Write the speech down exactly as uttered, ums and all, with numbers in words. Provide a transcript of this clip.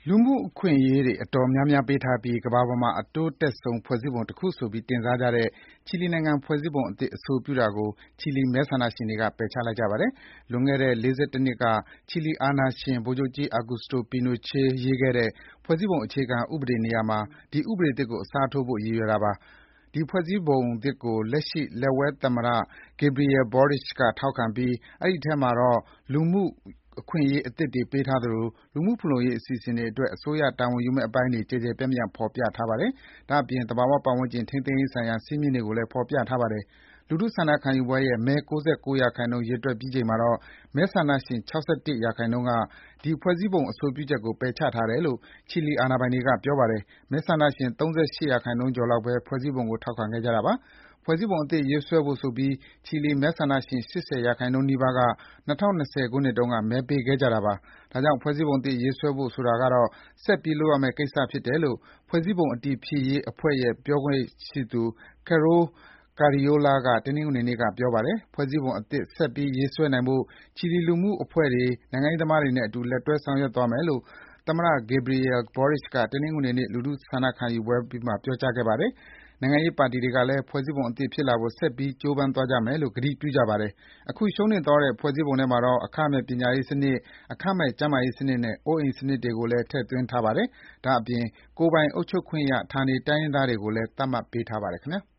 လူမှုအခွင့်အရေးတွေအတော်များများပေးထားပြီး ကမ္ဘာပေါ်မှာအတိုးတက်ဆုံးဖွဲ့စည်းပုံတခုဆိုပြီး တင်စားကြတဲ့ ချီလီနိုင်ငံဖွဲ့စည်းပုံအသစ်အဆိုပြုတာကို ချီလီမဲဆန္ဒရှင်တွေက ပယ်ချလိုက်ကြပါတယ်။ လွန်ခဲ့တဲ့ ၄၁ နှစ်က ချီလီအာဏာရှင် ဗိုလ်ချုပ်ကြီး Augusto Pinochet ရေးခဲ့တဲ့ ဖွဲ့စည်းပုံအခြေခံဥပဒေနေရာမှာ ဒီဥပဒေသစ်ကို အစားထိုးဖို့ ရည်ရွယ်တာပါ။ ဒီဖွဲ့စည်းပုံသစ်ကို လက်ရှိ လက်ဝဲသမ္မတ Gabriel Boric က ထောက်ခံပြီး အဲဒီအထဲမှာတော့ လူမှုအခွင့်အရေးအသစ်တွေပေးထားသလို လူမှုဖူလုံရေးအစီအစဉ်တွေအတွက် အစိုးရတာဝန်ယူမယ့်အပိုင်းတွေ ကျယ်ကျယ်ပြန့်ပြန့် ဖော်ပြထားပါတယ်။ ဒါ့အပြင် သဘာဝပတ်ဝန်းကျင်ထိန်းသိမ်းရေးဆိုင်ရာ စည်းမျဉ်းတွေကိုလည်း ဖော်ပြထားပါတယ်။ လူထုဆန္ဒခံယူပွဲရဲ့ မဲ ၉၉ ရာခိုင်နှုန်း ရေတွက်ပြီးချိန်မှာတော့ မဲဆန္ဒရှင် ၆၁ ရာခိုင်နှုန်းက ဒီဖွဲ့စည်းပုံအဆိုပြုချက်ကို ပယ်ချထားတယ်လို့ ချီလီအာဏာပိုင်တွေက ပြောပါတယ်။ မဲဆန္ဒရှင် ၃၈ ရာခိုင်နှုန်းကျော်လောက်ပဲ ဖွဲ့စည်းပုံကို ထောက်ခံခဲ့ကြတာပါ။ ဖွဲ့စည်းပုံအသစ်ရေးဆွဲဖို့ဆိုပြီး ချီလီမဲဆန္ဒရှင် ၈၀ ရာခိုင်နှုန်းနီးပါးက ၂၀၂၀ ခုနှစ်တုန်းက မဲပေးခဲ့ကြတာပါ။ ဒါကြောင့် ဖွဲ့စည်းပုံအသစ်ရေးဆွဲဖို့ဆိုတာကတော့ ဆက်ပြီးလုပ်ရမယ့်ကိစ္စဖြစ်တယ်လို့ ဖွဲ့စည်းပုံအတည်ဖြစ်ရေးအဖွဲ့ရဲ့ ပြောရေးဆိုခွင့်ရှိသူ Carol Carriola က တနင်္ဂနွေနေ့က ပြောပါတယ်။ ဖွဲ့စည်းပုံအသစ် ဆက်ပြီးရေးဆွဲနိုင်ဖို့ ချီလီလူမှုအဖွဲ့တွေ၊ နိုင်ငံရေးသမားတွေနဲ့အတူ လက်တွဲဆောင်ရွက်သွားမယ်လို့ သမ္မတ Gabriel Boric က တနင်္ဂနွေနေ့ လူထုဆန္ဒခံယူပွဲအပြီးမှာ ပြောကြားခဲ့ပါတယ်။ နိုင်ငံရေးပါတီတွေကလည်း ဖွဲ့စည်းပုံအသစ်ဖြစ်လာဖို့ ဆက်ပြီး ကြိုးပမ်းသွားကြမယ်လို့ ကတိပြုကြပါတယ်။ အခုရှုံးနိမ့်သွားတဲ့ ဖွဲ့စည်းပုံထဲမှာတော့ အခမဲ့ပညာရေးစနစ်၊ အခမဲ့ကျန်းမာရေးစနစ်နဲ့ အိုးအိမ်စနစ်တွေကိုလည်း ထည့်သွင်းထားပါတယ်။ ဒါ့အပြင် ကိုယ်ပိုင်အုပ်ချုပ်ခွင့်ရ ဌာနေတိုင်းရင်းသားတွေကိုလည်း သတ်မှတ်ပေးထားပါတယ်ခင်ဗျာ။